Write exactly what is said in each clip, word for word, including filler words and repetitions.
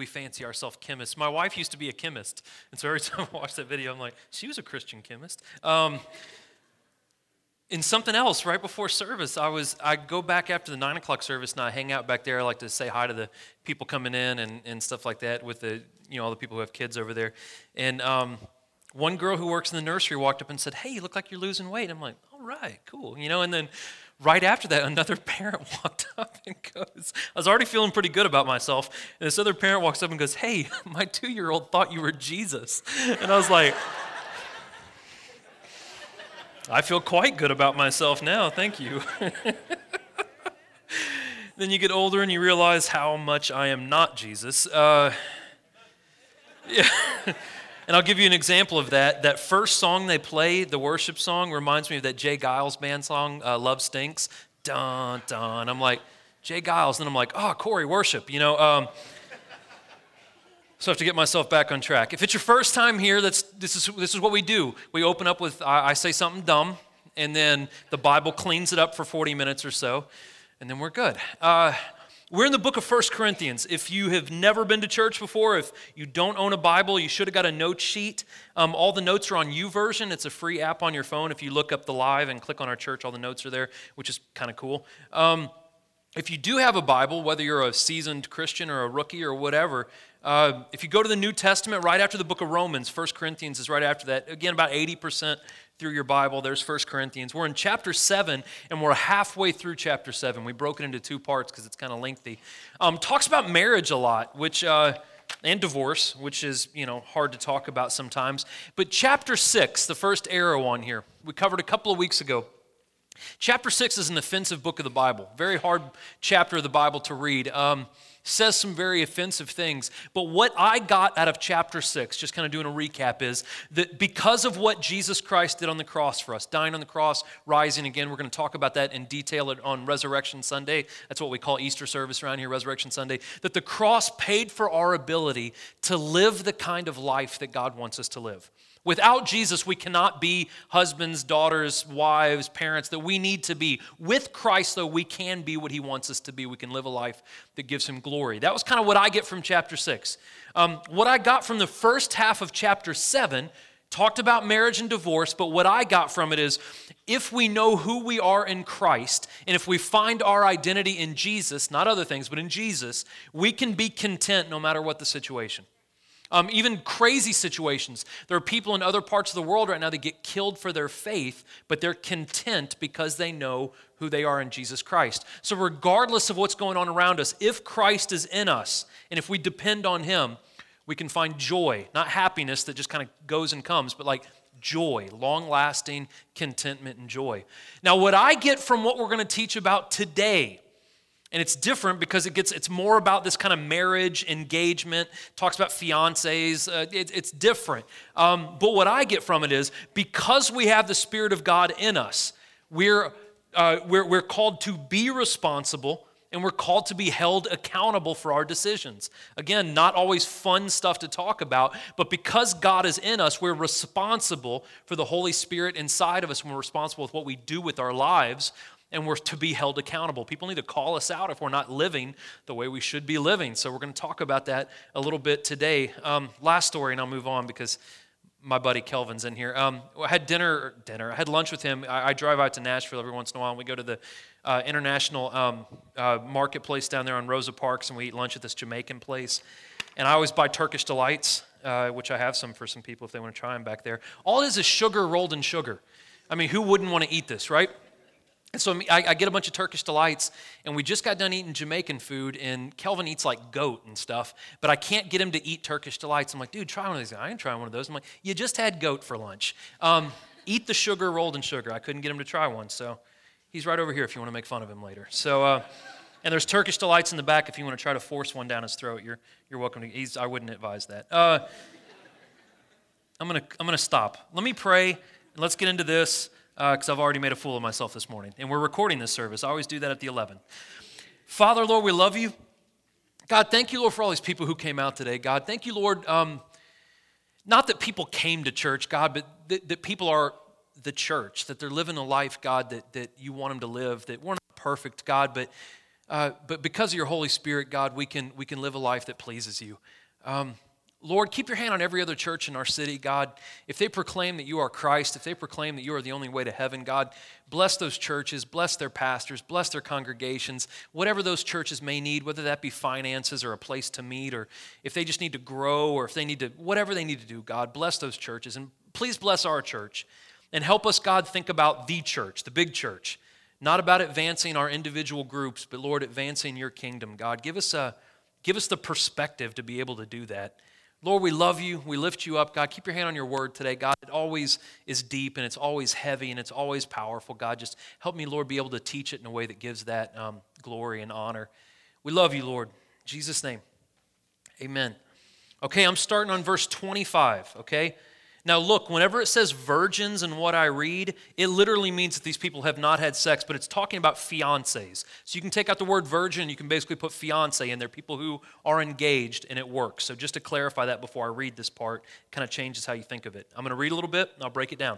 we fancy ourselves chemists. My wife used to be a chemist, and so every time I watch that video, I'm like, she was a Christian chemist. Um, in something else, right before service, I was I go back after the nine o'clock service, and I hang out back there. I like to say hi to the people coming in and, and stuff like that with the you know all the people who have kids over there. And um, one girl who works in the nursery walked up and said, "Hey, you look like you're losing weight." I'm like, "All right, cool," you know. And then right after that, another parent walked up and goes, I was already feeling pretty good about myself, and this other parent walks up and goes, "Hey, my two-year-old thought you were Jesus." And I was like, I feel quite good about myself now, thank you. Then you get older and you realize how much I am not Jesus. Uh, yeah. And I'll give you an example of that. That first song they play, the worship song, reminds me of that Jay Giles band song, uh, Love Stinks. Dun, dun. I'm like, Jay Giles. And then I'm like, oh, Corey, worship. You know, um, so I have to get myself back on track. If it's your first time here, that's this is this is what we do. We open up with, I, I say something dumb, and then the Bible cleans it up for forty minutes or so, and then we're good. Uh, We're in the book of First Corinthians. If you have never been to church before, if you don't own a Bible, you should have got a note sheet. Um, all the notes are on YouVersion. It's a free app on your phone. If you look up the live and click on our church, all the notes are there, which is kind of cool. Um, if you do have a Bible, whether you're a seasoned Christian or a rookie or whatever, uh, if you go to the New Testament, right after the book of Romans, First Corinthians is right after that. Again, about eighty percent through your Bible, there's First Corinthians. We're in chapter seven, and we're halfway through chapter seven. We broke it into two parts because it's kind of lengthy. Um, talks about marriage a lot, which uh, and divorce, which is you know hard to talk about sometimes. But chapter six, the first arrow on here, we covered a couple of weeks ago. Chapter six is an offensive book of the Bible. Very hard chapter of the Bible to read. Um, says some very offensive things. But what I got out of chapter six, just kind of doing a recap, is that because of what Jesus Christ did on the cross for us, dying on the cross, rising again, we're going to talk about that in detail on Resurrection Sunday. That's what we call Easter service around here, Resurrection Sunday. That the cross paid for our ability to live the kind of life that God wants us to live. Without Jesus, we cannot be husbands, daughters, wives, parents that we need to be. With Christ, though, we can be what He wants us to be. We can live a life that gives Him glory. That was kind of what I get from chapter six. Um, what I got from the first half of chapter seven talked about marriage and divorce, but what I got from it is if we know who we are in Christ, and if we find our identity in Jesus, not other things, but in Jesus, we can be content no matter what the situation. Um, even crazy situations. There are people in other parts of the world right now that get killed for their faith, but they're content because they know who they are in Jesus Christ. So regardless of what's going on around us, if Christ is in us, and if we depend on Him, we can find joy, not happiness that just kind of goes and comes, but like joy, long-lasting contentment and joy. Now, what I get from what we're going to teach about today, and it's different because it gets it's more about this kind of marriage, engagement, talks about fiancés. Uh, it, it's different. Um, but what I get from it is because we have the Spirit of God in us, we're, uh, we're, we're called to be responsible and we're called to be held accountable for our decisions. Again, not always fun stuff to talk about, but because God is in us, we're responsible for the Holy Spirit inside of us, and we're responsible with what we do with our lives. And we're to be held accountable. People need to call us out if we're not living the way we should be living. So we're going to talk about that a little bit today. Um, last story, and I'll move on because my buddy Kelvin's in here. Um, I had dinner, dinner. I had lunch with him. I, I drive out to Nashville every once in a while, and we go to the uh, international um, uh, marketplace down there on Rosa Parks, and we eat lunch at this Jamaican place. And I always buy Turkish Delights, uh, which I have some for some people if they want to try them back there. All it is is sugar rolled in sugar. I mean, who wouldn't want to eat this, right? And so I, I get a bunch of Turkish Delights, and we just got done eating Jamaican food, and Kelvin eats like goat and stuff, but I can't get him to eat Turkish Delights. I'm like, dude, try one of these. I ain't trying one of those. I'm like, you just had goat for lunch. Um, eat the sugar rolled in sugar. I couldn't get him to try one, so he's right over here if you want to make fun of him later. So, uh, and there's Turkish Delights in the back if you want to try to force one down his throat. You're you're welcome to. He's, I wouldn't advise that. Uh, I'm gonna I'm gonna stop. Let me pray, and let's get into this. Because uh, I've already made a fool of myself this morning. And we're recording this service. I always do that at the eleven. Father, Lord, we love you. God, thank you, Lord, for all these people who came out today. God, thank you, Lord, um, not that people came to church, God, but that, that people are the church, that they're living a life, God, that, that you want them to live, that we're not perfect, God, but uh, but because of your Holy Spirit, God, we can we can live a life that pleases you. Um, Lord, keep your hand on every other church in our city, God. If they proclaim that you are Christ, if they proclaim that you are the only way to heaven, God, bless those churches, bless their pastors, bless their congregations, whatever those churches may need, whether that be finances or a place to meet, or if they just need to grow, or if they need to, whatever they need to do, God, bless those churches. And please bless our church. And help us, God, think about the church, the big church, not about advancing our individual groups, but, Lord, advancing your kingdom, God. Give us a, give us the perspective to be able to do that. Lord, we love you. We lift you up. God, keep your hand on your word today. God, it always is deep and it's always heavy and it's always powerful. God, just help me, Lord, be able to teach it in a way that gives that um, glory and honor. We love you, Lord. In Jesus' name, amen. Okay, I'm starting on verse twenty-five, okay? Now look, whenever it says virgins in what I read, it literally means that these people have not had sex, but it's talking about fiancés. So you can take out the word virgin, you can basically put fiancé in there, people who are engaged, and it works. So just to clarify that before I read this part, it kind of changes how you think of it. I'm going to read a little bit, and I'll break it down.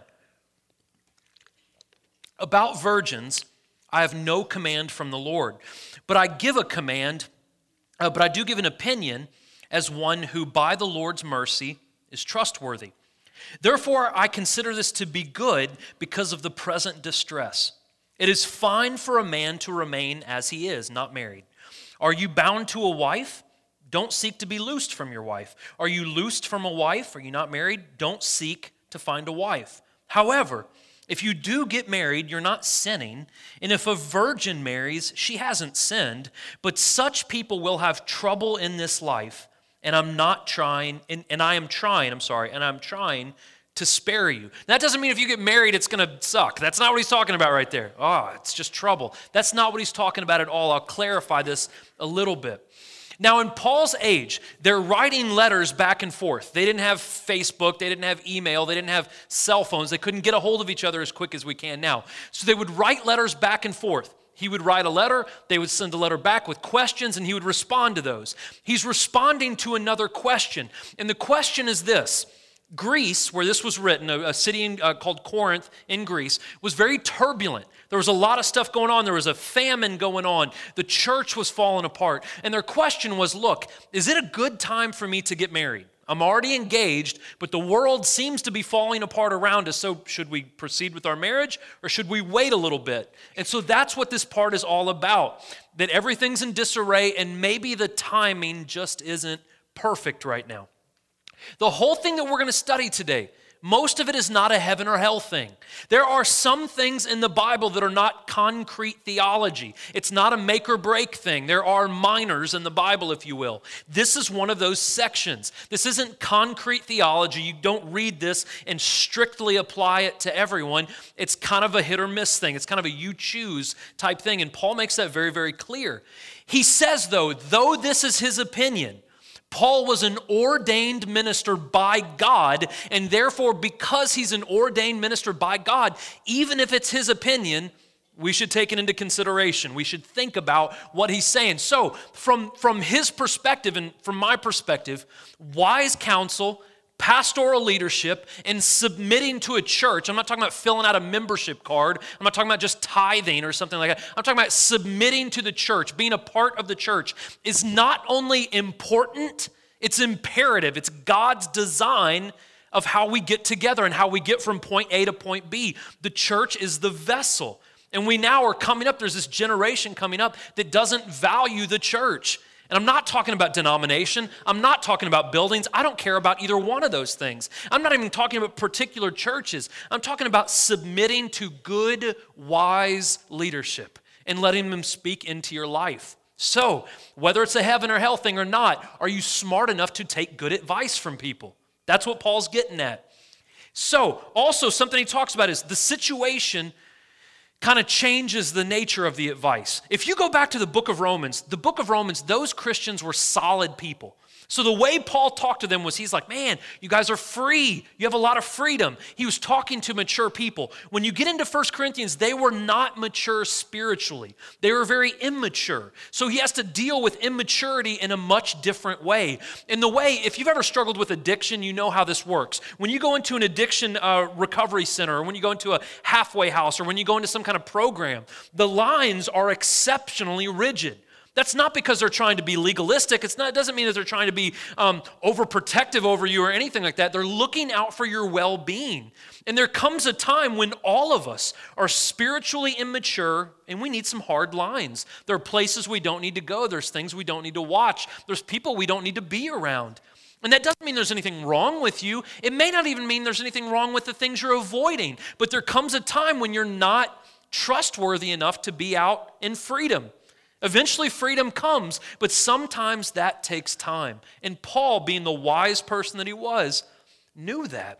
About virgins, I have no command from the Lord, but I give a command, uh, but I do give an opinion as one who by the Lord's mercy is trustworthy. Therefore, I consider this to be good because of the present distress. It is fine for a man to remain as he is, not married. Are you bound to a wife? Don't seek to be loosed from your wife. Are you loosed from a wife? Are you not married? Don't seek to find a wife. However, if you do get married, you're not sinning. And if a virgin marries, she hasn't sinned. But such people will have trouble in this life. And I'm not trying, and, and I am trying, I'm sorry, and I'm trying to spare you. That doesn't mean if you get married, it's going to suck. That's not what he's talking about right there. Oh, it's just trouble. That's not what he's talking about at all. I'll clarify this a little bit. Now, in Paul's age, they're writing letters back and forth. They didn't have Facebook. They didn't have email. They didn't have cell phones. They couldn't get a hold of each other as quick as we can now. So they would write letters back and forth. He would write a letter, they would send a letter back with questions, and he would respond to those. He's responding to another question, and the question is this. Greece, where this was written, a, a city in, uh, called Corinth in Greece, was very turbulent. There was a lot of stuff going on. There was a famine going on. The church was falling apart, and their question was, look, is it a good time for me to get married? I'm already engaged, but the world seems to be falling apart around us. So should we proceed with our marriage or should we wait a little bit? And so that's what this part is all about, that everything's in disarray and maybe the timing just isn't perfect right now. The whole thing that we're going to study today, most of it is not a heaven or hell thing. There are some things in the Bible that are not concrete theology. It's not a make or break thing. There are minors in the Bible, if you will. This is one of those sections. This isn't concrete theology. You don't read this and strictly apply it to everyone. It's kind of a hit or miss thing. It's kind of a you choose type thing. And Paul makes that very, very clear. He says, though, though this is his opinion, Paul was an ordained minister by God, and therefore, because he's an ordained minister by God, even if it's his opinion, we should take it into consideration. We should think about what he's saying. So, from, from his perspective and from my perspective, wise counsel, pastoral leadership, and submitting to a church. I'm not talking about filling out a membership card. I'm not talking about just tithing or something like that. I'm talking about submitting to the church, being a part of the church is not only important, it's imperative. It's God's design of how we get together and how we get from point A to point B. The church is the vessel. And we now are coming up, there's this generation coming up that doesn't value the church. And I'm not talking about denomination. I'm not talking about buildings. I don't care about either one of those things. I'm not even talking about particular churches. I'm talking about submitting to good, wise leadership and letting them speak into your life. So, whether it's a heaven or hell thing or not, are you smart enough to take good advice from people? That's what Paul's getting at. So, also something he talks about is the situation kind of changes the nature of the advice. If you go back to the book of Romans, the book of Romans, those Christians were solid people. So the way Paul talked to them was he's like, man, you guys are free. You have a lot of freedom. He was talking to mature people. When you get into First Corinthians, they were not mature spiritually. They were very immature. So he has to deal with immaturity in a much different way. In the way, if you've ever struggled with addiction, you know how this works. When you go into an addiction uh, recovery center, or when you go into a halfway house, or when you go into some kind of program, the lines are exceptionally rigid. That's not because they're trying to be legalistic. It's not, it doesn't mean that they're trying to be um, overprotective over you or anything like that. They're looking out for your well-being. And there comes a time when all of us are spiritually immature and we need some hard lines. There are places we don't need to go. There's things we don't need to watch. There's people we don't need to be around. And that doesn't mean there's anything wrong with you. It may not even mean there's anything wrong with the things you're avoiding. But there comes a time when you're not trustworthy enough to be out in freedom. Eventually freedom comes, but sometimes that takes time. And Paul, being the wise person that he was, knew that.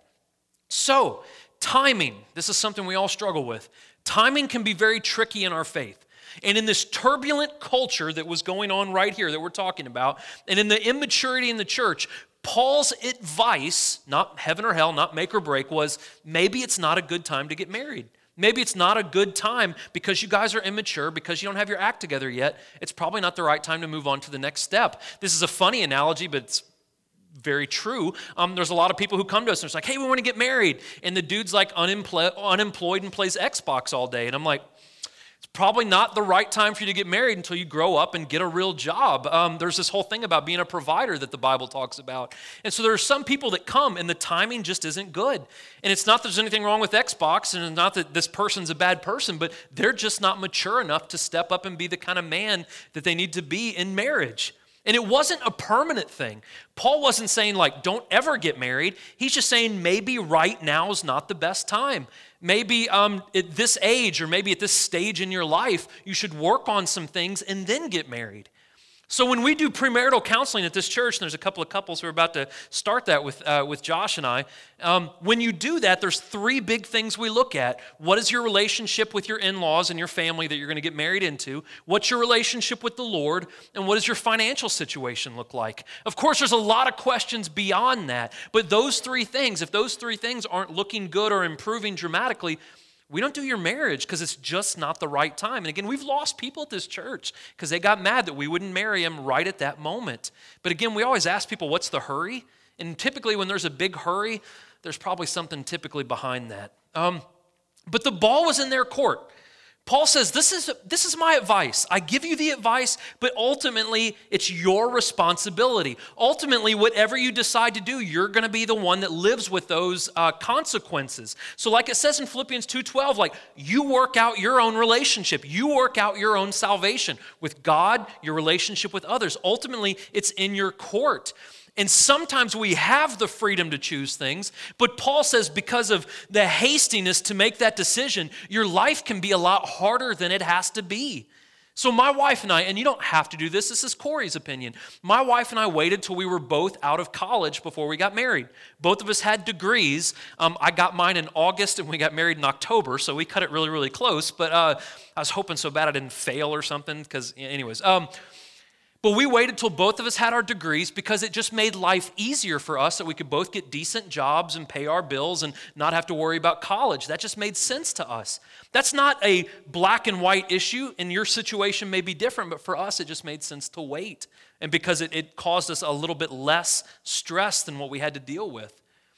So, timing, this is something we all struggle with. Timing can be very tricky in our faith. And in this turbulent culture that was going on right here that we're talking about, and in the immaturity in the church, Paul's advice, not heaven or hell, not make or break, was maybe it's not a good time to get married. Maybe it's not a good time because you guys are immature, because you don't have your act together yet. It's probably not the right time to move on to the next step. This is a funny analogy, but it's very true. Um, there's a lot of people who come to us and it's like, hey, we want to get married. And the dude's like unempl- unemployed and plays Xbox all day. And I'm like, it's probably not the right time for you to get married until you grow up and get a real job. Um, there's this whole thing about being a provider that the Bible talks about. And so there are some people that come and the timing just isn't good. And it's not that there's anything wrong with Xbox, and it's not that this person's a bad person, but they're just not mature enough to step up and be the kind of man that they need to be in marriage. And it wasn't a permanent thing. Paul wasn't saying, like, don't ever get married. He's just saying maybe right now is not the best time. Maybe um, at this age or maybe at this stage in your life, you should work on some things and then get married. So when we do premarital counseling at this church, and there's a couple of couples who are about to start that with uh, with Josh and I, um, when you do that, there's three big things we look at. What is your relationship with your in-laws and your family that you're going to get married into? What's your relationship with the Lord? And what does your financial situation look like? Of course, there's a lot of questions beyond that, but those three things, if those three things aren't looking good or improving dramatically, we don't do your marriage because it's just not the right time. And again, we've lost people at this church because they got mad that we wouldn't marry them right at that moment. But again, we always ask people, what's the hurry? And typically when there's a big hurry, there's probably something typically behind that. Um, but the ball was in their court. Paul says, this is, this is my advice. I give you the advice, but ultimately, it's your responsibility. Ultimately, whatever you decide to do, you're going to be the one that lives with those uh, consequences. So like it says in Philippians two twelve, like, you work out your own relationship. You work out your own salvation with God, your relationship with others. Ultimately, it's in your court. And sometimes we have the freedom to choose things, but Paul says because of the hastiness to make that decision, your life can be a lot harder than it has to be. So my wife and I, and you don't have to do this, this is Corey's opinion. My wife and I waited till we were both out of college before we got married. Both of us had degrees. Um, I got mine in August and we got married in October, so we cut it really, really close. But uh, I was hoping so bad I didn't fail or something, because anyways. Um, But we waited till both of us had our degrees because it just made life easier for us that we could both get decent jobs and pay our bills and not have to worry about college. That just made sense to us. That's not a black and white issue, and your situation may be different, but for us it just made sense to wait. And because it, it caused us a little bit less stress than what we had to deal with.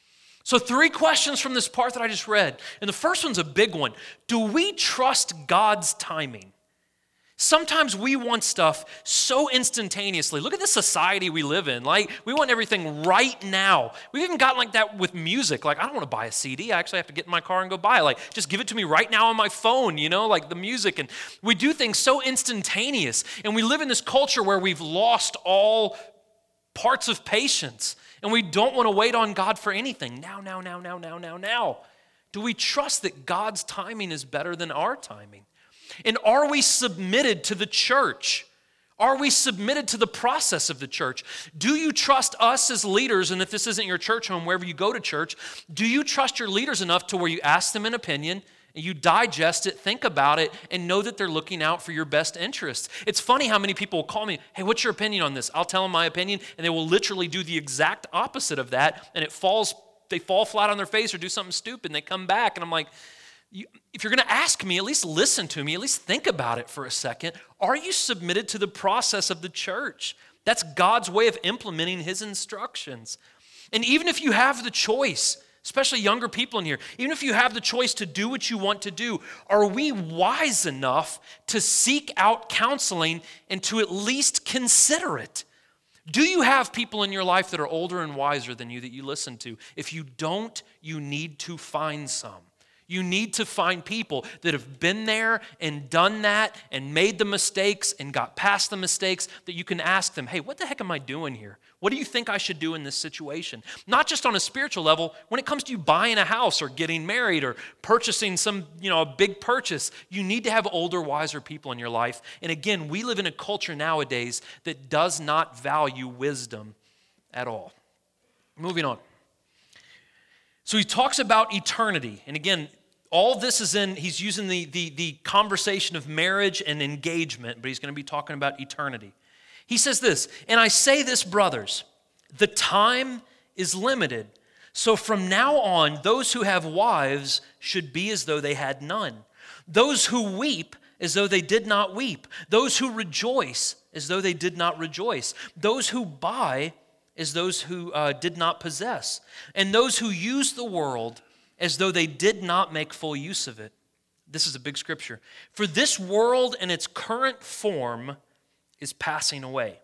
So three questions from this part that I just read. And the first one's a big one. Do we trust God's timing? Sometimes we want stuff so instantaneously. Look at the society we live in. Like, we want everything right now. We've even gotten like that with music. Like, I don't want to buy a C D. I actually have to get in my car and go buy it. Like, just give it to me right now on my phone, you know, like the music. And we do things so instantaneous. And we live in this culture where we've lost all parts of patience. And we don't want to wait on God for anything. Now, now, now, now, now, now, now. Do we trust that God's timing is better than our timing? And are we submitted to the church? Are we submitted to the process of the church? Do you trust us as leaders, and if this isn't your church home, wherever you go to church, do you trust your leaders enough to where you ask them an opinion, and you digest it, think about it, and know that they're looking out for your best interests? It's funny how many people will call me, hey, what's your opinion on this? I'll tell them my opinion, and they will literally do the exact opposite of that, and it falls, they fall flat on their face or do something stupid, and they come back, and I'm like, You, if you're going to ask me, at least listen to me, at least think about it for a second. Are you submitted to the process of the church? That's God's way of implementing his instructions. And even if you have the choice, especially younger people in here, even if you have the choice to do what you want to do, are we wise enough to seek out counseling and to at least consider it? Do you have people in your life that are older and wiser than you that you listen to? If you don't, you need to find some. You need to find people that have been there and done that and made the mistakes and got past the mistakes that you can ask them, hey, what the heck am I doing here? What do you think I should do in this situation? Not just on a spiritual level, when it comes to you buying a house or getting married or purchasing some, you know, a big purchase, you need to have older, wiser people in your life. And again, we live in a culture nowadays that does not value wisdom at all. Moving on. So he talks about eternity. And again, all this is in, he's using the, the, the conversation of marriage and engagement, but he's going to be talking about eternity. He says this, and I say this, brothers, the time is limited. So from now on, those who have wives should be as though they had none. Those who weep as though they did not weep. Those who rejoice as though they did not rejoice. Those who buy as those who uh, did not possess. And those who use the world as though they did not make full use of it. This is a big scripture. For this world in its current form is passing away.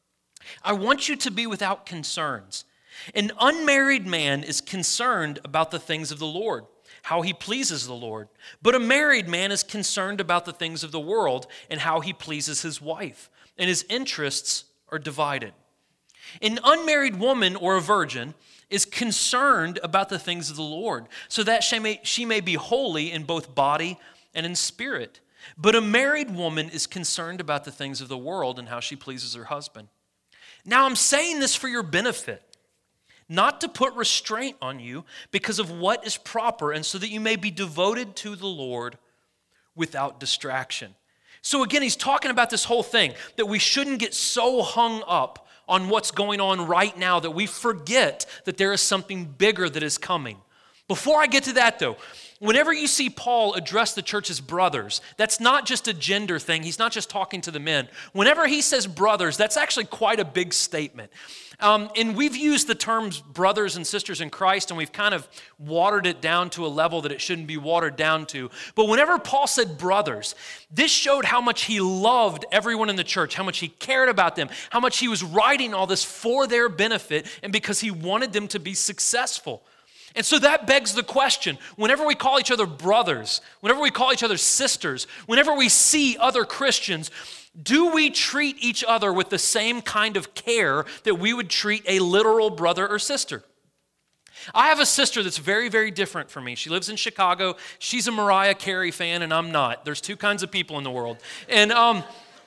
I want you to be without concerns. An unmarried man is concerned about the things of the Lord, how he pleases the Lord. But a married man is concerned about the things of the world and how he pleases his wife. And his interests are divided. An unmarried woman or a virgin is concerned about the things of the Lord, so that she may, she may be holy in both body and in spirit. But a married woman is concerned about the things of the world and how she pleases her husband. Now I'm saying this for your benefit, not to put restraint on you because of what is proper, and so that you may be devoted to the Lord without distraction. So again, he's talking about this whole thing, that we shouldn't get so hung up on what's going on right now that we forget that there is something bigger that is coming. Before I get to that though, whenever you see Paul address the church as brothers, that's not just a gender thing. He's not just talking to the men. Whenever he says brothers, that's actually quite a big statement. Um, and we've used the terms brothers and sisters in Christ, and we've kind of watered it down to a level that it shouldn't be watered down to. But whenever Paul said brothers, this showed how much he loved everyone in the church, how much he cared about them, how much he was writing all this for their benefit, and because he wanted them to be successful. And so that begs the question, whenever we call each other brothers, whenever we call each other sisters, whenever we see other Christians, do we treat each other with the same kind of care that we would treat a literal brother or sister? I have a sister that's very, very different from me. She lives in Chicago. She's a Mariah Carey fan, and I'm not. There's two kinds of people in the world. And um,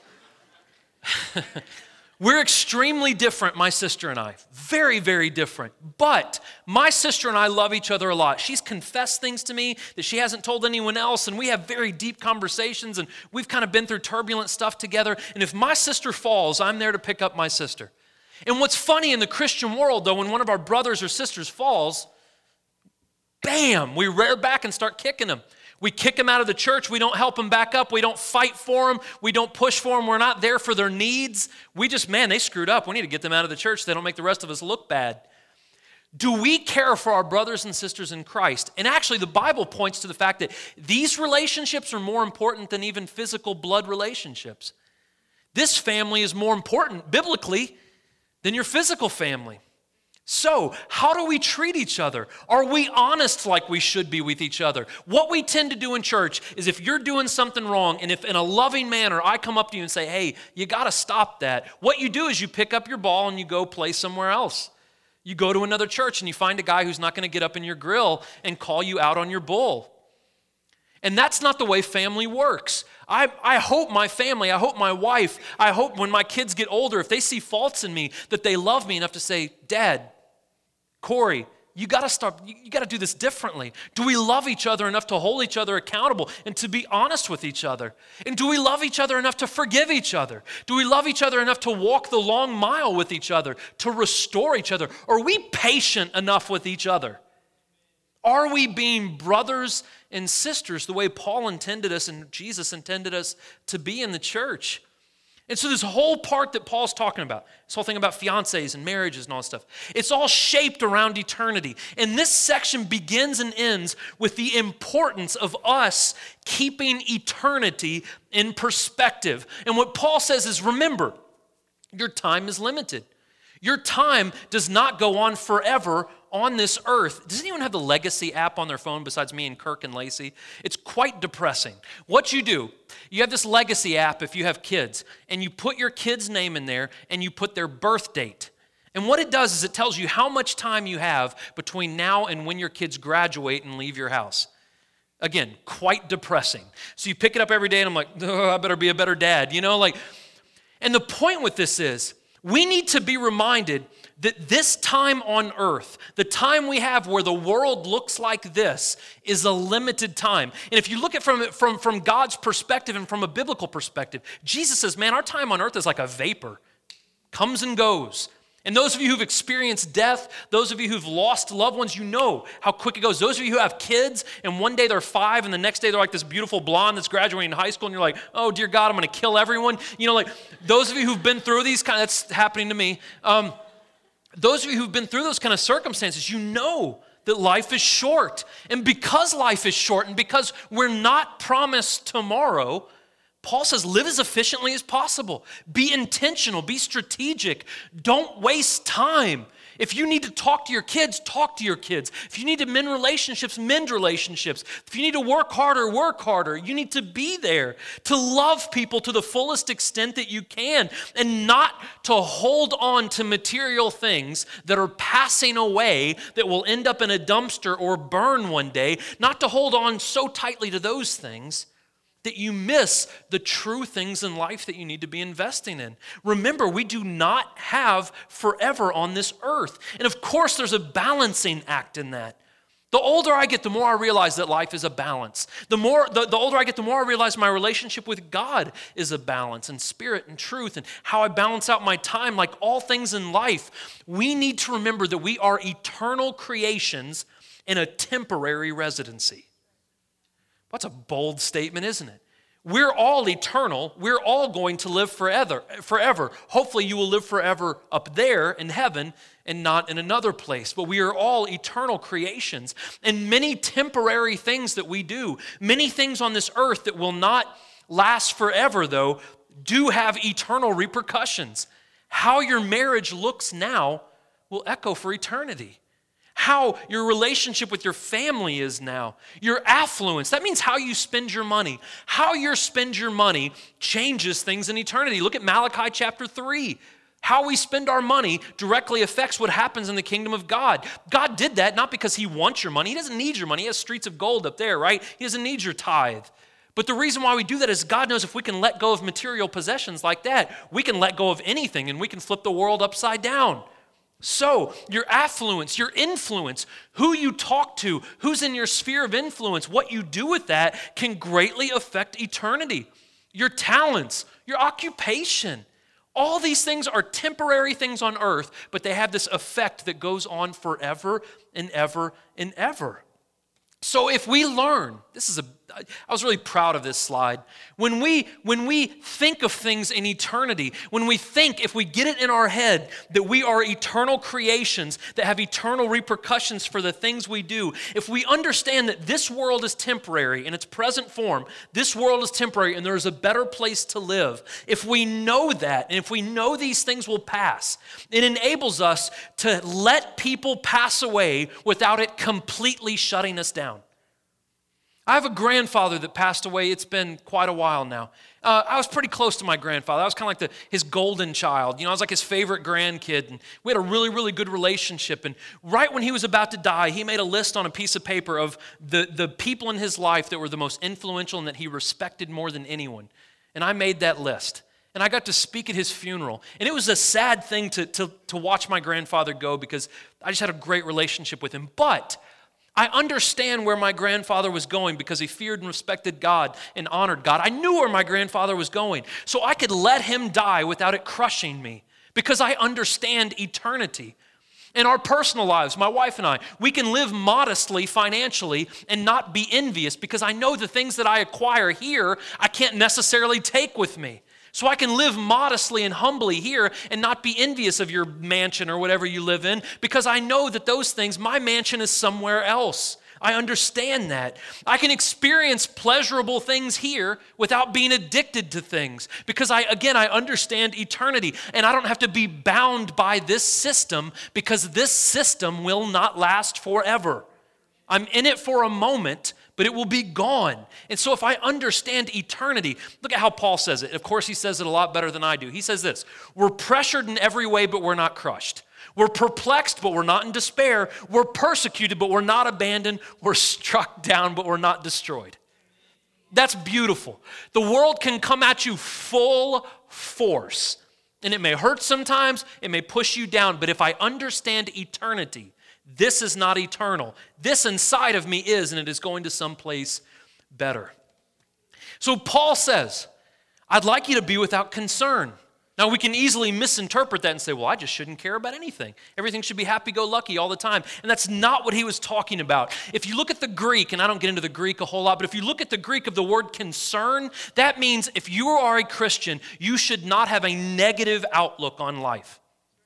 we're extremely different, my sister and I. Very, very different. But my sister and I love each other a lot. She's confessed things to me that she hasn't told anyone else, and we have very deep conversations, and we've kind of been through turbulent stuff together. And if my sister falls, I'm there to pick up my sister. And what's funny in the Christian world, though, when one of our brothers or sisters falls, bam, we rear back and start kicking them. We kick them out of the church. We don't help them back up. We don't fight for them. We don't push for them. We're not there for their needs. We just, man, they screwed up. We need to get them out of the church so they don't make the rest of us look bad. Do we care for our brothers and sisters in Christ? And actually, the Bible points to the fact that these relationships are more important than even physical blood relationships. This family is more important, biblically, than your physical family. So, how do we treat each other? Are we honest like we should be with each other? What we tend to do in church is if you're doing something wrong, and if in a loving manner I come up to you and say, hey, you got to stop that, what you do is you pick up your ball and you go play somewhere else. You go to another church and you find a guy who's not going to get up in your grill and call you out on your bull. And that's not the way family works. I, I hope my family, I hope my wife, I hope when my kids get older, if they see faults in me, that they love me enough to say, Dad, Corey, you got to start, you, you got to do this differently. Do we love each other enough to hold each other accountable and to be honest with each other? And do we love each other enough to forgive each other? Do we love each other enough to walk the long mile with each other, to restore each other? Are we patient enough with each other? Are we being brothers and sisters the way Paul intended us and Jesus intended us to be in the church? And so this whole part that Paul's talking about, this whole thing about fiancés and marriages and all this stuff, it's all shaped around eternity. And this section begins and ends with the importance of us keeping eternity in perspective. And what Paul says is, remember, your time is limited. Your time does not go on forever on this earth. Does anyone have the Legacy app on their phone besides me and Kirk and Lacey? It's quite depressing. What you do, you have this Legacy app if you have kids, and you put your kid's name in there, and you put their birth date. And what it does is it tells you how much time you have between now and when your kids graduate and leave your house. Again, quite depressing. So you pick it up every day, and I'm like, oh, I better be a better dad, you know? like. And the point with this is, we need to be reminded that this time on earth, the time we have where the world looks like this, is a limited time. And if you look at it from, from, from God's perspective and from a biblical perspective, Jesus says, man, our time on earth is like a vapor, comes and goes. And those of you who've experienced death, those of you who've lost loved ones, you know how quick it goes. Those of you who have kids, and one day they're five, and the next day they're like this beautiful blonde that's graduating high school, and you're like, oh, dear God, I'm going to kill everyone. You know, like, those of you who've been through these kind of, that's happening to me. Um, those of you who've been through those kind of circumstances, you know that life is short. And because life is short, and because we're not promised tomorrow, Paul says, live as efficiently as possible. Be intentional. Be strategic. Don't waste time. If you need to talk to your kids, talk to your kids. If you need to mend relationships, mend relationships. If you need to work harder, work harder. You need to be there to love people to the fullest extent that you can, and not to hold on to material things that are passing away that will end up in a dumpster or burn one day. Not to hold on so tightly to those things that you miss the true things in life that you need to be investing in. Remember, we do not have forever on this earth. And of course, there's a balancing act in that. The older I get, the more I realize that life is a balance. The more, the, the older I get, the more I realize my relationship with God is a balance, and spirit and truth, and how I balance out my time. Like all things in life, we need to remember that we are eternal creations in a temporary residency. That's a bold statement, isn't it? We're all eternal. We're all going to live forever. Forever. Hopefully you will live forever up there in heaven and not in another place. But we are all eternal creations. And many temporary things that we do, many things on this earth that will not last forever, though, do have eternal repercussions. How your marriage looks now will echo for eternity. How your relationship with your family is now, your affluence. That means how you spend your money. How you spend your money changes things in eternity. Look at Malachi chapter three. How we spend our money directly affects what happens in the kingdom of God. God did that not because he wants your money. He doesn't need your money. He has streets of gold up there, right? He doesn't need your tithe. But the reason why we do that is God knows if we can let go of material possessions like that, we can let go of anything and we can flip the world upside down. So, your affluence, your influence, who you talk to, who's in your sphere of influence, what you do with that can greatly affect eternity. Your talents, your occupation, all these things are temporary things on earth, but they have this effect that goes on forever and ever and ever. So if we learn, this is a, I was really proud of this slide. When we, when we think of things in eternity, when we think, if we get it in our head that we are eternal creations that have eternal repercussions for the things we do, if we understand that this world is temporary in its present form, this world is temporary and there is a better place to live, if we know that, and if we know these things will pass, it enables us to let people pass away without it completely shutting us down. I have a grandfather that passed away. It's been quite a while now. Uh, I was pretty close to my grandfather. I was kind of like the, his golden child. You know, I was like his favorite grandkid. And we had a really, really good relationship. And right when he was about to die, he made a list on a piece of paper of the, the people in his life that were the most influential and that he respected more than anyone. And I made that list. And I got to speak at his funeral. And it was a sad thing to, to, to watch my grandfather go because I just had a great relationship with him. But I understand where my grandfather was going because he feared and respected God and honored God. I knew where my grandfather was going, so I could let him die without it crushing me because I understand eternity. In our personal lives, my wife and I, we can live modestly financially and not be envious because I know the things that I acquire here, I can't necessarily take with me. So I can live modestly and humbly here and not be envious of your mansion or whatever you live in, because I know that those things, my mansion is somewhere else. I understand that. I can experience pleasurable things here without being addicted to things, because I, again, I understand eternity, and I don't have to be bound by this system, because this system will not last forever. I'm in it for a moment, but it will be gone. And so if I understand eternity, look at how Paul says it. Of course, he says it a lot better than I do. He says this: we're pressured in every way, but we're not crushed. We're perplexed, but we're not in despair. We're persecuted, but we're not abandoned. We're struck down, but we're not destroyed. That's beautiful. The world can come at you full force, and it may hurt sometimes, it may push you down, but if I understand eternity, this is not eternal. This inside of me is, and it is going to someplace better. So Paul says, I'd like you to be without concern. Now, we can easily misinterpret that and say, well, I just shouldn't care about anything. Everything should be happy-go-lucky all the time. And that's not what he was talking about. If you look at the Greek, and I don't get into the Greek a whole lot, but if you look at the Greek of the word concern, that means if you are a Christian, you should not have a negative outlook on life.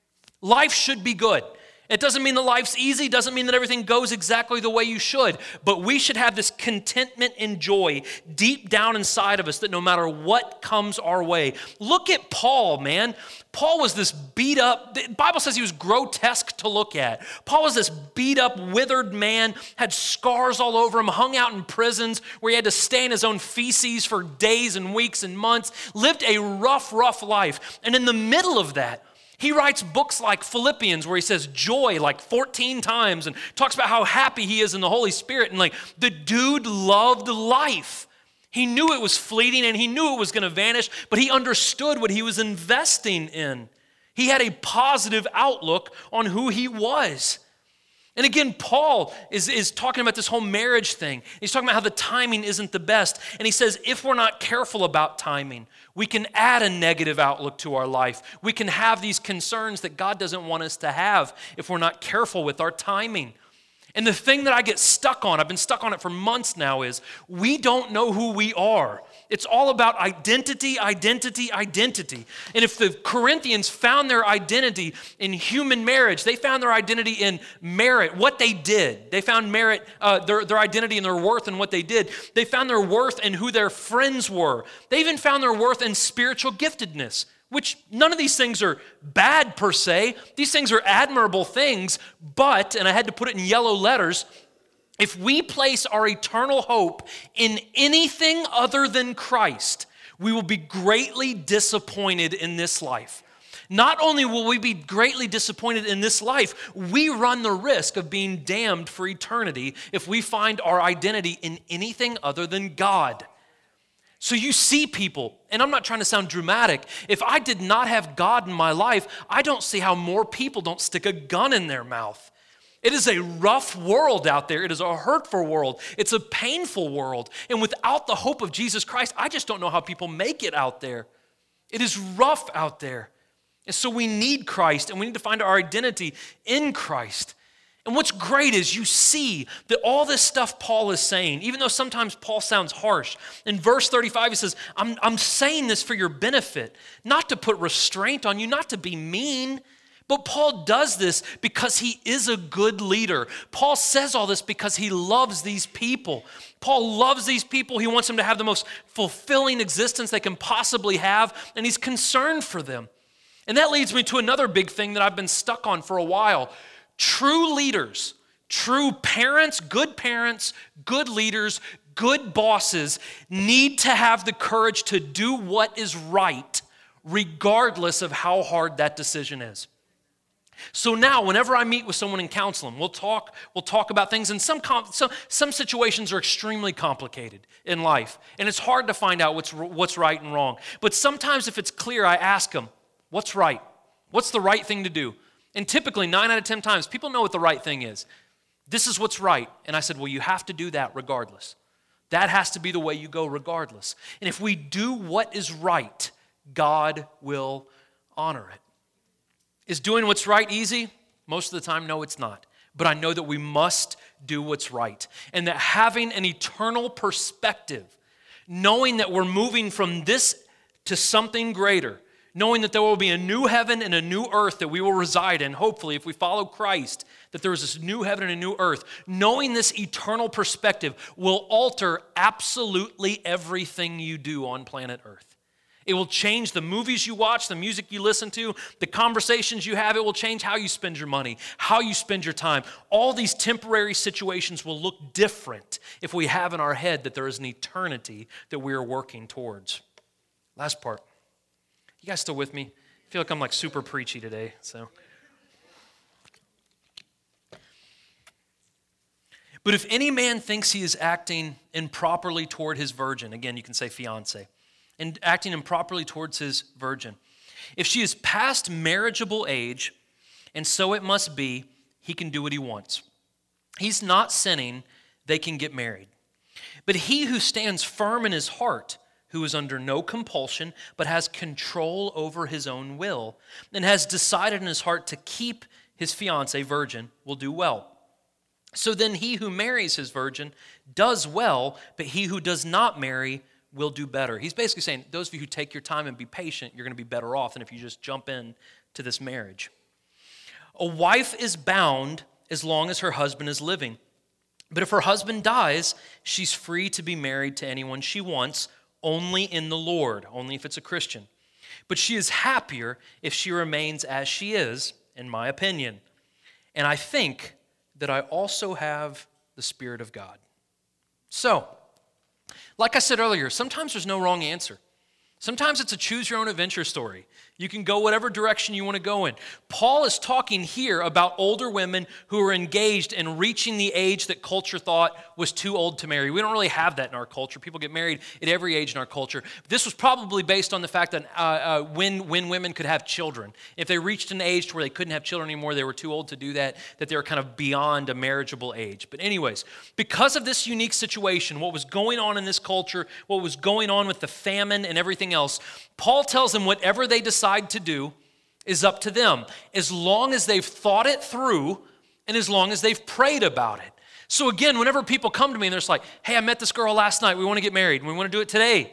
Life should be good. It doesn't mean that life's easy, doesn't mean that everything goes exactly the way you should, but we should have this contentment and joy deep down inside of us that no matter what comes our way. Look at Paul, man. Paul was this beat up, the Bible says he was grotesque to look at. Paul was this beat up, withered man, had scars all over him, hung out in prisons where he had to stay in his own feces for days and weeks and months, lived a rough, rough life. And in the middle of that, he writes books like Philippians where he says joy like fourteen times and talks about how happy he is in the Holy Spirit. And like the dude loved life. He knew it was fleeting and he knew it was going to vanish, but he understood what he was investing in. He had a positive outlook on who he was. And again, Paul is, is talking about this whole marriage thing. He's talking about how the timing isn't the best. And he says if we're not careful about timing, we can add a negative outlook to our life. We can have these concerns that God doesn't want us to have if we're not careful with our timing. And the thing that I get stuck on, I've been stuck on it for months now, is we don't know who we are. It's all about identity, identity, identity. And if the Corinthians found their identity in human marriage, they found their identity in merit, what they did. They found merit, uh, their, their identity and their worth in what they did. They found their worth in who their friends were. They even found their worth in spiritual giftedness, which none of these things are bad per se. These things are admirable things, but, and I had to put it in yellow letters, if we place our eternal hope in anything other than Christ, we will be greatly disappointed in this life. Not only will we be greatly disappointed in this life, we run the risk of being damned for eternity if we find our identity in anything other than God. So you see people, and I'm not trying to sound dramatic, if I did not have God in my life, I don't see how more people don't stick a gun in their mouth. It is a rough world out there. It is a hurtful world. It's a painful world. And without the hope of Jesus Christ, I just don't know how people make it out there. It is rough out there. And so we need Christ, and we need to find our identity in Christ. And what's great is you see that all this stuff Paul is saying, even though sometimes Paul sounds harsh, in verse thirty-five he says, I'm, I'm saying this for your benefit, not to put restraint on you, not to be mean. But Paul does this because he is a good leader. Paul says all this because he loves these people. Paul loves these people. He wants them to have the most fulfilling existence they can possibly have, and he's concerned for them. And that leads me to another big thing that I've been stuck on for a while. True leaders, true parents, good parents, good leaders, good bosses need to have the courage to do what is right, regardless of how hard that decision is. So now, whenever I meet with someone in counseling, we'll talk, we'll talk about things, and some, some, some situations are extremely complicated in life, and it's hard to find out what's, what's right and wrong. But sometimes if it's clear, I ask them, what's right? What's the right thing to do? And typically, nine out of ten times, people know what the right thing is. This is what's right. And I said, well, you have to do that regardless. That has to be the way you go regardless. And if we do what is right, God will honor it. Is doing what's right easy? Most of the time, no, it's not. But I know that we must do what's right. And that having an eternal perspective, knowing that we're moving from this to something greater, knowing that there will be a new heaven and a new earth that we will reside in, hopefully, if we follow Christ, that there is this new heaven and a new earth. Knowing this eternal perspective will alter absolutely everything you do on planet Earth. It will change the movies you watch, the music you listen to, the conversations you have. It will change how you spend your money, how you spend your time. All these temporary situations will look different if we have in our head that there is an eternity that we are working towards. Last part. You guys still with me? I feel like I'm like super preachy today, so. But if any man thinks he is acting improperly toward his virgin, again, you can say fiance, and acting improperly towards his virgin, if she is past marriageable age, and so it must be, he can do what he wants. He's not sinning, they can get married. But he who stands firm in his heart, who is under no compulsion, but has control over his own will, and has decided in his heart to keep his fiancée virgin, will do well. So then he who marries his virgin does well, but he who does not marry will do better. He's basically saying, those of you who take your time and be patient, you're going to be better off than if you just jump in to this marriage. A wife is bound as long as her husband is living. But if her husband dies, she's free to be married to anyone she wants, only in the Lord, only if it's a Christian. But she is happier if she remains as she is, in my opinion. And I think that I also have the Spirit of God. So, like I said earlier, sometimes there's no wrong answer. Sometimes it's a choose your own adventure story. You can go whatever direction you want to go in. Paul is talking here about older women who are engaged and reaching the age that culture thought was too old to marry. We don't really have that in our culture. People get married at every age in our culture. This was probably based on the fact that uh, uh, when, when women could have children. If they reached an age to where they couldn't have children anymore, they were too old to do that, that they were kind of beyond a marriageable age. But anyways, because of this unique situation, what was going on in this culture, what was going on with the famine and everything else, Paul tells them whatever they decide to do is up to them, as long as they've thought it through and as long as they've prayed about it. So again, whenever people come to me and they're just like, hey, I met this girl last night, we want to get married, and we want to do it today.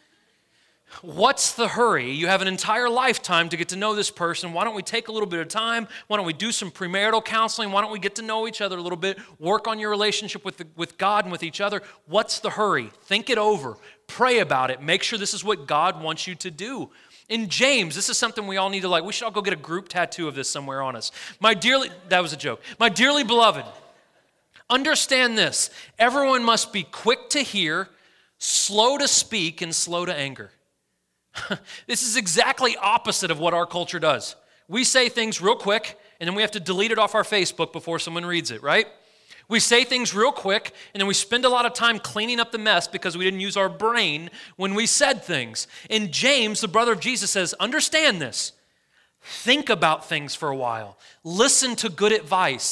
What's the hurry? You have an entire lifetime to get to know this person. Why don't we take a little bit of time? Why don't we do some premarital counseling? Why don't we get to know each other a little bit? Work on your relationship with, the, with God and with each other. What's the hurry? Think it over. Pray about it. Make sure this is what God wants you to do. In James, this is something we all need to like. We should all go get a group tattoo of this somewhere on us. My dearly, that was a joke. My dearly beloved, understand this. Everyone must be quick to hear, slow to speak, and slow to anger. This is exactly opposite of what our culture does. We say things real quick, and then we have to delete it off our Facebook before someone reads it, right? We say things real quick, and then we spend a lot of time cleaning up the mess because we didn't use our brain when we said things. And James, the brother of Jesus, says, understand this. Think about things for a while. Listen to good advice.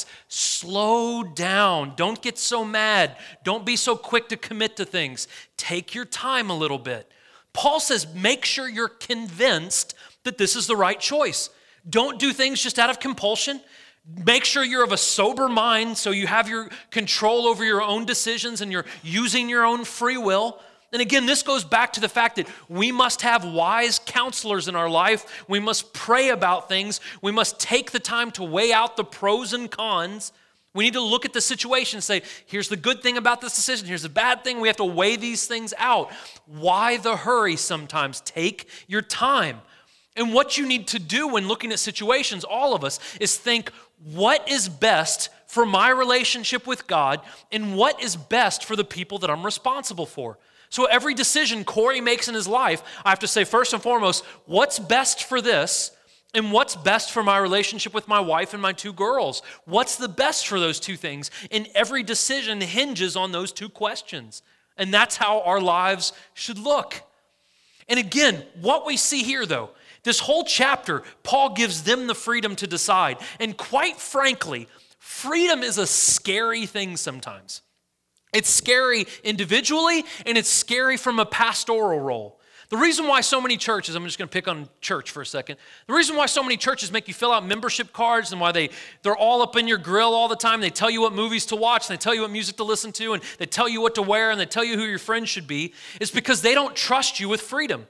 Slow down. Don't get so mad. Don't be so quick to commit to things. Take your time a little bit. Paul says, make sure you're convinced that this is the right choice. Don't do things just out of compulsion. Make sure you're of a sober mind so you have your control over your own decisions and you're using your own free will. And again, this goes back to the fact that we must have wise counselors in our life. We must pray about things. We must take the time to weigh out the pros and cons. We need to look at the situation and say, here's the good thing about this decision, here's the bad thing. We have to weigh these things out. Why the hurry sometimes? Take your time. And what you need to do when looking at situations, all of us, is think, what is best for my relationship with God and what is best for the people that I'm responsible for? So every decision Corey makes in his life, I have to say first and foremost, what's best for this? And what's best for my relationship with my wife and my two girls? What's the best for those two things? And every decision hinges on those two questions. And that's how our lives should look. And again, what we see here though, this whole chapter, Paul gives them the freedom to decide. And quite frankly, freedom is a scary thing sometimes. It's scary individually, and it's scary from a pastoral role. The reason why so many churches, I'm just going to pick on church for a second. The reason why so many churches make you fill out membership cards and why they, they're all up in your grill all the time. They tell you what movies to watch, and they tell you what music to listen to, and they tell you what to wear, and they tell you who your friends should be, is because they don't trust you with freedom.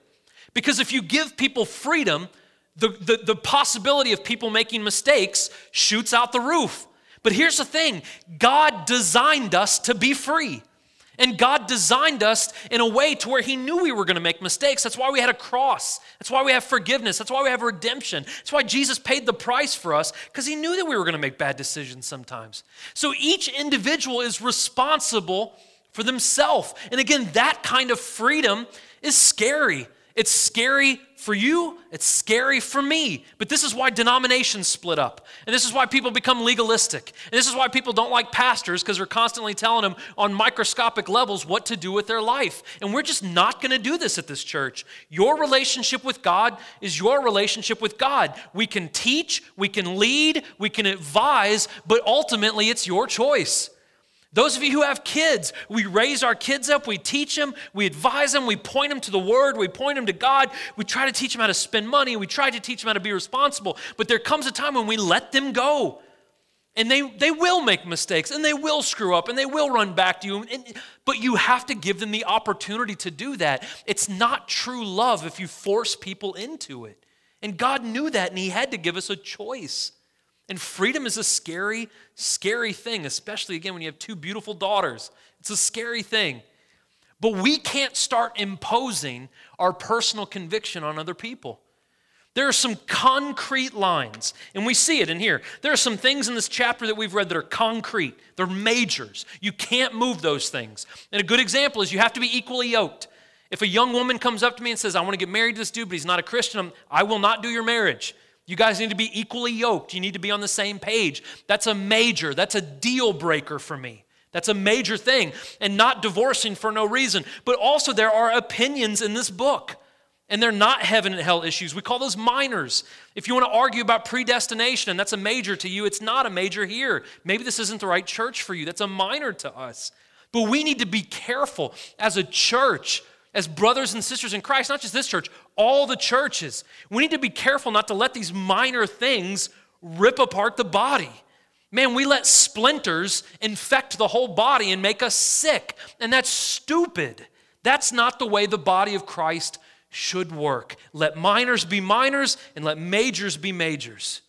Because if you give people freedom, the, the, the possibility of people making mistakes shoots out the roof. But here's the thing, God designed us to be free. And God designed us in a way to where he knew we were going to make mistakes. That's why we had a cross. That's why we have forgiveness. That's why we have redemption. That's why Jesus paid the price for us, because he knew that we were going to make bad decisions sometimes. So each individual is responsible for themselves. And again, that kind of freedom is scary. It's scary for you, it's scary for me. But this is why denominations split up. And this is why people become legalistic. And this is why people don't like pastors, because they're constantly telling them on microscopic levels what to do with their life. And we're just not going to do this at this church. Your relationship with God is your relationship with God. We can teach, we can lead, we can advise, but ultimately it's your choice. Those of you who have kids, we raise our kids up, we teach them, we advise them, we point them to the Word, we point them to God, we try to teach them how to spend money, we try to teach them how to be responsible, but there comes a time when we let them go, and they, they will make mistakes, and they will screw up, and they will run back to you, and, but you have to give them the opportunity to do that. It's not true love if you force people into it, and God knew that, and he had to give us a choice. And freedom is a scary, scary thing, especially, again, when you have two beautiful daughters. It's a scary thing. But we can't start imposing our personal conviction on other people. There are some concrete lines, and we see it in here. There are some things in this chapter that we've read that are concrete. They're majors. You can't move those things. And a good example is you have to be equally yoked. If a young woman comes up to me and says, I want to get married to this dude, but he's not a Christian, I will not do your marriage. You guys need to be equally yoked. You need to be on the same page. That's a major, that's a deal breaker for me. That's a major thing. And not divorcing for no reason. But also there are opinions in this book. And they're not heaven and hell issues. We call those minors. If you want to argue about predestination and that's a major to you, it's not a major here. Maybe this isn't the right church for you. That's a minor to us. But we need to be careful as a church, as brothers and sisters in Christ, not just this church, all the churches. We need to be careful not to let these minor things rip apart the body. Man, we let splinters infect the whole body and make us sick, and that's stupid. That's not the way the body of Christ should work. Let minors be minors and let majors be majors.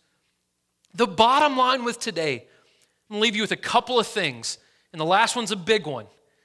The bottom line with today, I'm going to leave you with a couple of things, and the last one's a big one.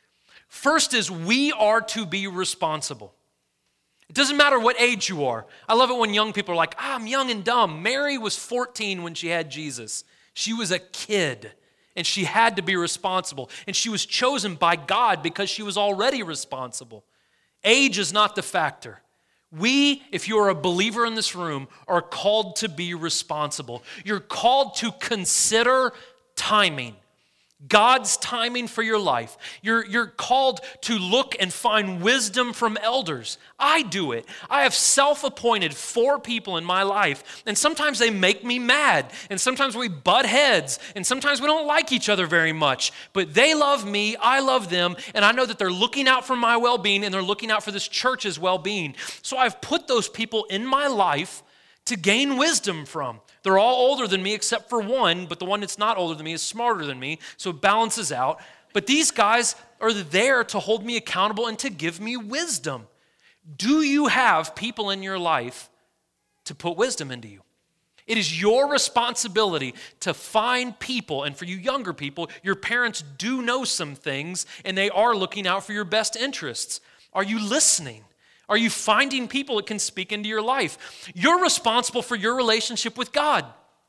First is we are to be responsible. It doesn't matter what age you are. I love it when young people are like, ah, I'm young and dumb. Mary was fourteen when she had Jesus. She was a kid, and she had to be responsible. And she was chosen by God because she was already responsible. Age is not the factor. We, if you're a believer in this room, are called to be responsible. You're called to consider timing. God's timing for your life. You're, you're called to look and find wisdom from elders. I do it. I have self-appointed four people in my life, and sometimes they make me mad, and sometimes we butt heads, and sometimes we don't like each other very much, but they love me, I love them, and I know that they're looking out for my well-being, and they're looking out for this church's well-being. So I've put those people in my life to gain wisdom from. They're all older than me except for one, but the one that's not older than me is smarter than me, so it balances out. But these guys are there to hold me accountable and to give me wisdom. Do you have people in your life to put wisdom into you? It is your responsibility to find people, and for you younger people, your parents do know some things, and they are looking out for your best interests. Are you listening? Are you finding people that can speak into your life? You're responsible for your relationship with God.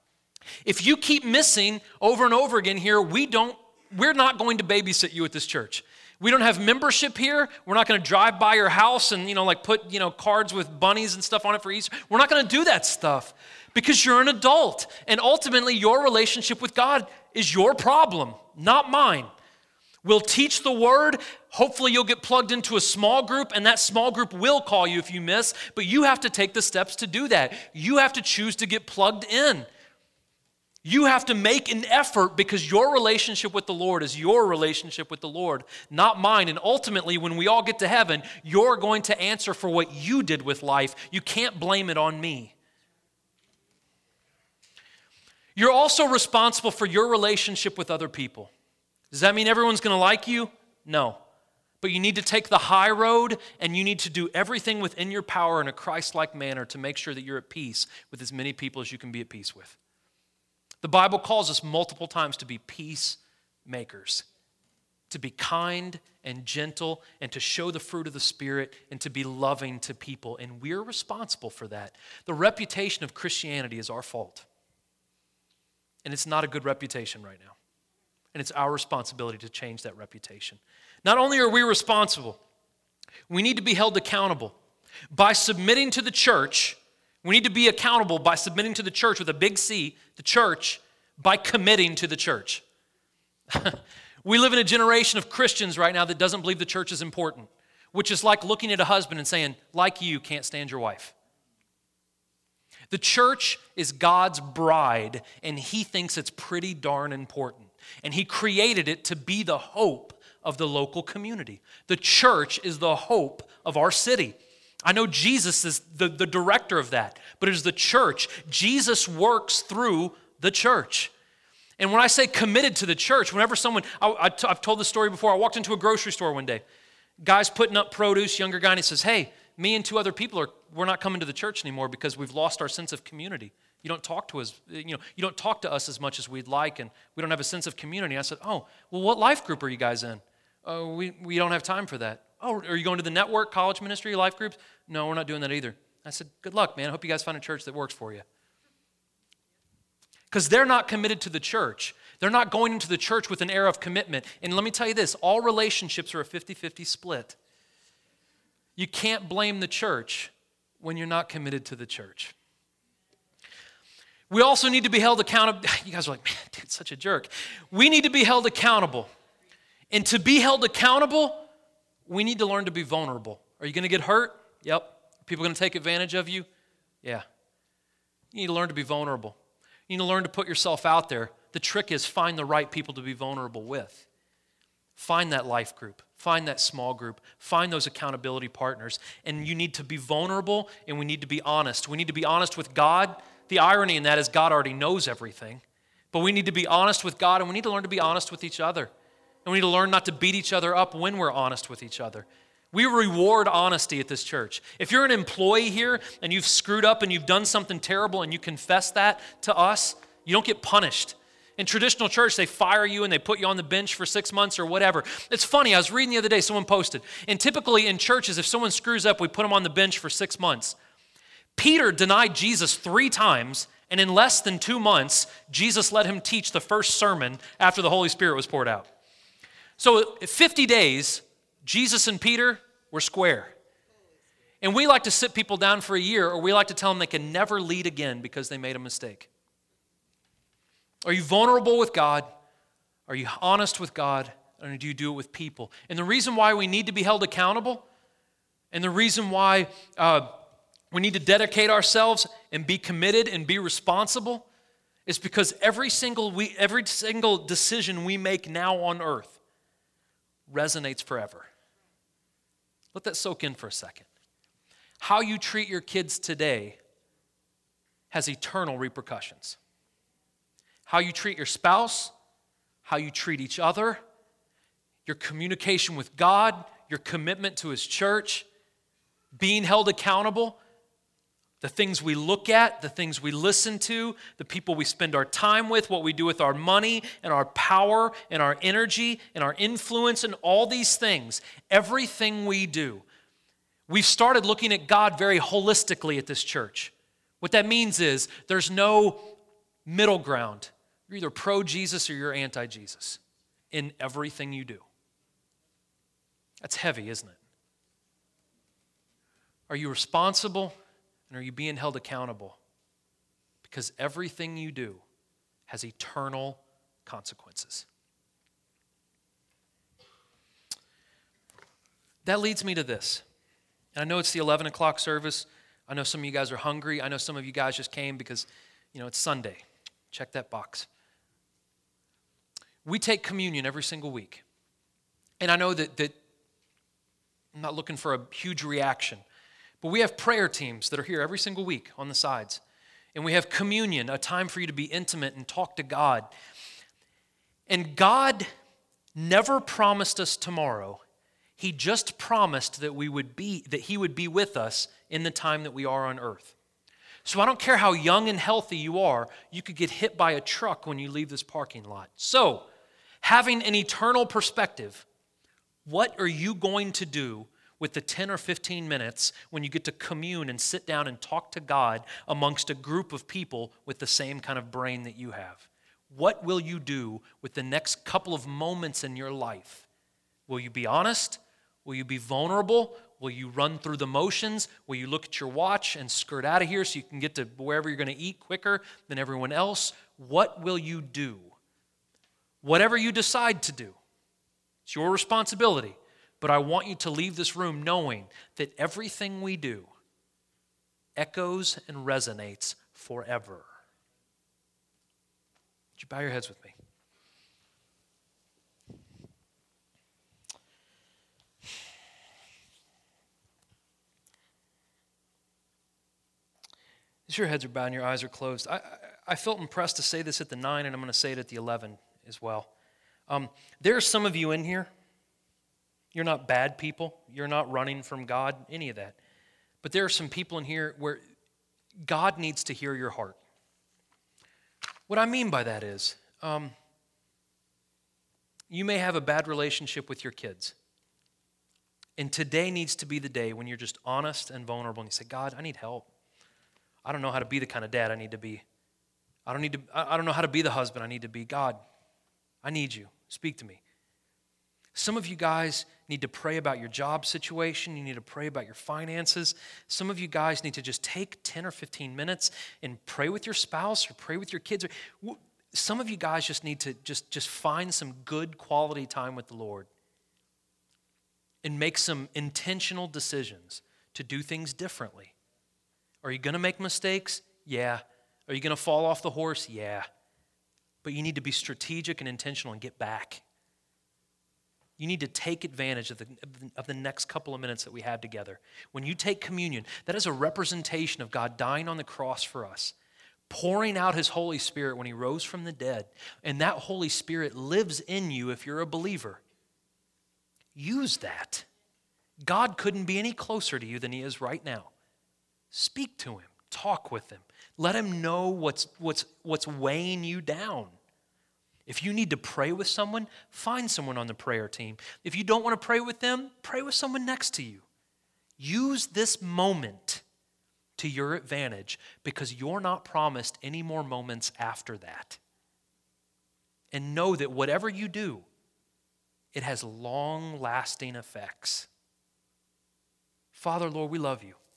If you keep missing over and over again here, we don't, we're not going to babysit you at this church. We don't have membership here. We're not going to drive by your house and, you know, like put, you know, cards with bunnies and stuff on it for Easter. We're not going to do that stuff because you're an adult. And ultimately, your relationship with God is your problem, not mine. We'll teach the word. Hopefully you'll get plugged into a small group, and that small group will call you if you miss, but you have to take the steps to do that. You have to choose to get plugged in. You have to make an effort because your relationship with the Lord is your relationship with the Lord, not mine. And ultimately, when we all get to heaven, you're going to answer for what you did with life. You can't blame it on me. You're also responsible for your relationship with other people. Does that mean everyone's going to like you? No. But you need to take the high road, and you need to do everything within your power in a Christ-like manner to make sure that you're at peace with as many people as you can be at peace with. The Bible calls us multiple times to be peacemakers, to be kind and gentle, and to show the fruit of the Spirit, and to be loving to people. And we're responsible for that. The reputation of Christianity is our fault. And it's not a good reputation right now. And it's our responsibility to change that reputation. Not only are we responsible, we need to be held accountable. By submitting to the church, we need to be accountable by submitting to the church with a big C, the church, by committing to the church. We live in a generation of Christians right now that doesn't believe the church is important, which is like looking at a husband and saying, like you, can't stand your wife. The church is God's bride, and he thinks it's pretty darn important. And he created it to be the hope of the local community. The church is the hope of our city. I know Jesus is the, the director of that, but it is the church. Jesus works through the church. And when I say committed to the church, whenever someone, I, I t- I've told this story before, I walked into a grocery store one day. Guy's putting up produce, younger guy, and he says, hey, me and two other people, are we're not coming to the church anymore because we've lost our sense of community. You don't talk to us, you know, you don't talk to us as much as we'd like, and we don't have a sense of community. I said, oh, well, what life group are you guys in? Oh, we, we don't have time for that. Oh, are you going to the network, college ministry, life groups? No, we're not doing that either. I said, good luck, man. I hope you guys find a church that works for you. Because they're not committed to the church. They're not going into the church with an air of commitment. And let me tell you this, all relationships are a fifty-fifty split. You can't blame the church when you're not committed to the church. We also need to be held accountable. You guys are like, man, dude, such a jerk. We need to be held accountable. And to be held accountable, we need to learn to be vulnerable. Are you going to get hurt? Yep. Are people going to take advantage of you? Yeah. You need to learn to be vulnerable. You need to learn to put yourself out there. The trick is find the right people to be vulnerable with. Find that life group. Find that small group. Find those accountability partners. And you need to be vulnerable, and we need to be honest. We need to be honest with God. The irony in that is God already knows everything. But we need to be honest with God, and we need to learn to be honest with each other. And we need to learn not to beat each other up when we're honest with each other. We reward honesty at this church. If you're an employee here and you've screwed up and you've done something terrible and you confess that to us, you don't get punished. In traditional church, they fire you and they put you on the bench for six months or whatever. It's funny, I was reading the other day, someone posted, and typically in churches, if someone screws up, we put them on the bench for six months. Peter denied Jesus three times, and in less than two months, Jesus let him teach the first sermon after the Holy Spirit was poured out. So fifty days, Jesus and Peter were square. And we like to sit people down for a year, or we like to tell them they can never lead again because they made a mistake. Are you vulnerable with God? Are you honest with God? Or do you do it with people? And the reason why we need to be held accountable, and the reason why uh, we need to dedicate ourselves and be committed and be responsible, is because every single we, every single decision we make now on earth resonates forever. Let that soak in for a second. How you treat your kids today has eternal repercussions. How you treat your spouse, how you treat each other, your communication with God, your commitment to His church, being held accountable, the things we look at, the things we listen to, the people we spend our time with, what we do with our money and our power and our energy and our influence and all these things, everything we do. We've started looking at God very holistically at this church. What that means is there's no middle ground. You're either pro-Jesus or you're anti-Jesus in everything you do. That's heavy, isn't it? Are you responsible? And are you being held accountable? Because everything you do has eternal consequences. That leads me to this. And I know it's the eleven o'clock service. I know some of you guys are hungry. I know some of you guys just came because, you know, it's Sunday. Check that box. We take communion every single week. And I know that, that I'm not looking for a huge reaction. But we have prayer teams that are here every single week on the sides. And we have communion, a time for you to be intimate and talk to God. And God never promised us tomorrow. He just promised that we would be, that he would be with us in the time that we are on earth. So I don't care how young and healthy you are, you could get hit by a truck when you leave this parking lot. So, having an eternal perspective, what are you going to do with the ten or fifteen minutes when you get to commune and sit down and talk to God amongst a group of people with the same kind of brain that you have? What will you do with the next couple of moments in your life? Will you be honest? Will you be vulnerable? Will you run through the motions? Will you look at your watch and skirt out of here so you can get to wherever you're going to eat quicker than everyone else? What will you do? Whatever you decide to do, it's your responsibility. But I want you to leave this room knowing that everything we do echoes and resonates forever. Would you bow your heads with me? As your heads are bowed and your eyes are closed, I, I, I felt impressed to say this at the nine, and I'm going to say it at the eleven as well. Um, there are some of you in here. You're not bad people. You're not running from God, any of that. But there are some people in here where God needs to hear your heart. What I mean by that is, um, you may have a bad relationship with your kids. And today needs to be the day when you're just honest and vulnerable and you say, God, I need help. I don't know how to be the kind of dad I need to be. I don't need to, I don't know how to be the husband I need to be. God, I need you. Speak to me. Some of you guys need to pray about your job situation. You need to pray about your finances. Some of you guys need to just take ten or fifteen minutes and pray with your spouse or pray with your kids. Some of you guys just need to just, just find some good quality time with the Lord and make some intentional decisions to do things differently. Are you going to make mistakes? Yeah. Are you going to fall off the horse? Yeah. But you need to be strategic and intentional and get back. You need to take advantage of the, of the next couple of minutes that we have together. When you take communion, that is a representation of God dying on the cross for us, pouring out his Holy Spirit when he rose from the dead, and that Holy Spirit lives in you if you're a believer. Use that. God couldn't be any closer to you than he is right now. Speak to him. Talk with him. Let him know what's, what's, what's weighing you down. If you need to pray with someone, find someone on the prayer team. If you don't want to pray with them, pray with someone next to you. Use this moment to your advantage because you're not promised any more moments after that. And know that whatever you do, it has long-lasting effects. Father, Lord, we love you.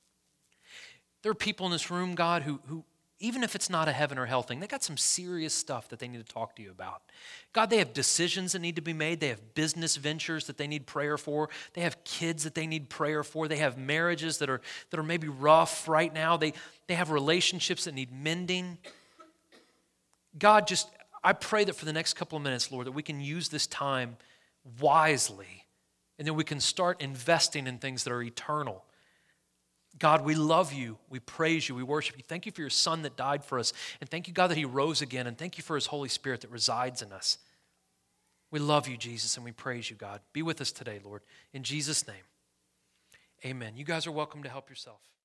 There are people in this room, God, who, who even if it's not a heaven or hell thing, they got some serious stuff that they need to talk to you about. God, they have decisions that need to be made. They have business ventures that they need prayer for. They have kids that they need prayer for. They have marriages that are, that are maybe rough right now. They, they have relationships that need mending. God, just, I pray that for the next couple of minutes, Lord, that we can use this time wisely and that we can start investing in things that are eternal. God, we love you, we praise you, we worship you. Thank you for your Son that died for us. And thank you, God, that he rose again. And thank you for his Holy Spirit that resides in us. We love you, Jesus, and we praise you, God. Be with us today, Lord. In Jesus' name, amen. You guys are welcome to help yourself.